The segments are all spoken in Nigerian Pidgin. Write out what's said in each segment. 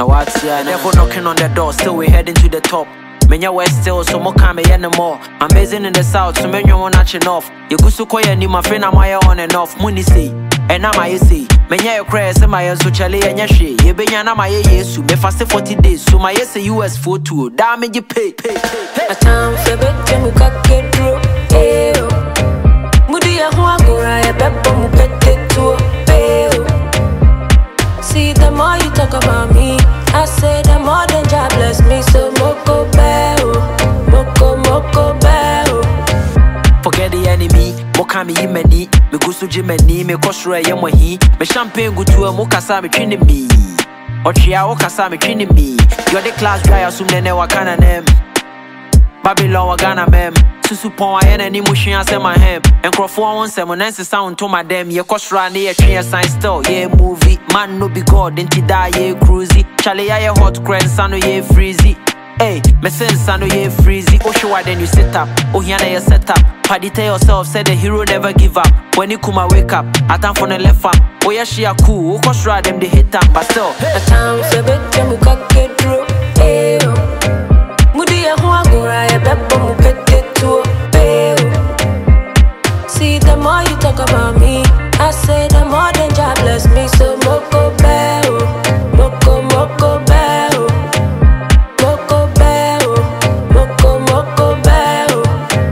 Now what's here? Never knocking on the door, still we heading to the top. Menya west still, so more come anymore. I'm basing in the south, so many one natching off. You go so quiet, ni my friend, I'm on and off. Money say, and now I say, Menya your crash, and my so chale and yashi. You be yana my yes, you be fast 40 days. So my yes, US photo, damage you pay. A time for better, we can't get through. Moody, I want to go right back, but we pet to see, the more you talk about me, I say the more than God bless me. So moko beo, moko beo. Forget the enemy, mokami yimeni. Me gusu jimeni, me kosura yemohi. Me champagne go to a mokasa me training me. Ochia okasa me training me. You're the class guy, assume nene wakana nem. Babylon wagana mem. Susu pon wa yene ni mushin ase my hem. Enkrofo won se mo nansi sound to my dem. Ye kosra ne ye twen sign still. Ye movie, man no be god enti da ye cruisy. Chale ya ye hot crane sano ye freezy. Hey, me sense sano ye freezy. Oh show then you sit up. Oh hiana ye set up. Paddy tell yourself say the hero never give up. When you come wake up, I time for the left up. Oh yeah she a cool. Oh kosra them they hit up but still. A time for better we can't get through. Hey yo. Moody I want go right back but we pet to. See, the more you talk about me, I say the more than God bless me. So moko beo, moko beo, moko beo, moko beo.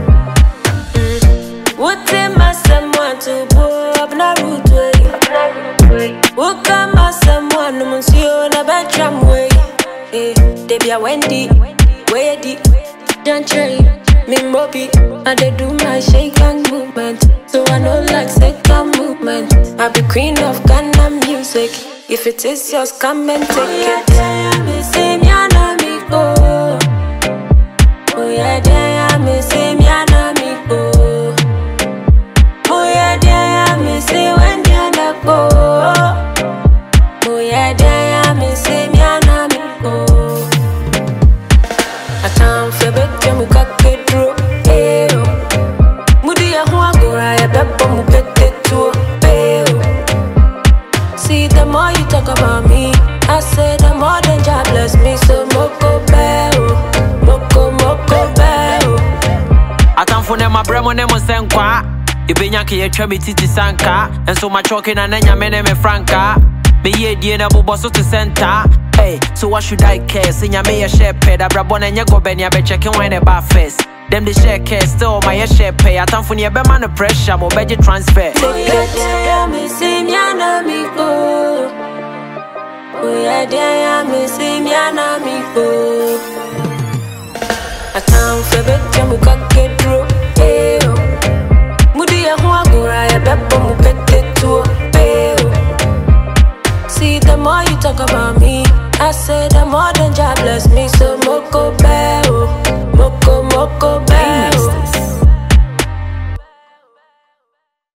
What am I someone to go up na root way? What am I someone no monsieur na bedroom way? They be a Wendy, Weddy, don't trade. Me mobi, and they do my shake and movement. So I know like second movement. I be queen of Ghana music. If it is yours, come and take it. Oh yeah, damn, me say me anamigo. Oh yeah, damn, me say when you go. Oh yeah, damn, me say me anamigo. A time for better, we can't get through. Moody, I want to go right back, but we pet to. See, the more you talk about me, I say the more than God bless me. So moko beo, moko beo. I time for them, my bremo nemo senkwa. You be yanky, you try me titi sanka. And so much talking and then you me franca. Be ye dear na buboso to center. Hey, so what should I care? Sing ya me a share pay. That brabon and ya go ben ya be checking when a bar face. Them the share care still my share pay. I time for ya be man pressure, mo budget transfer. Take it, me see me anamigo. Oh yeah, damn, me see me anamigo. A time for better, we can't get through. Moody, I want to go right back, but we pet to. See, the more you talk about me, I say the more than God bless me. So moko beo, moko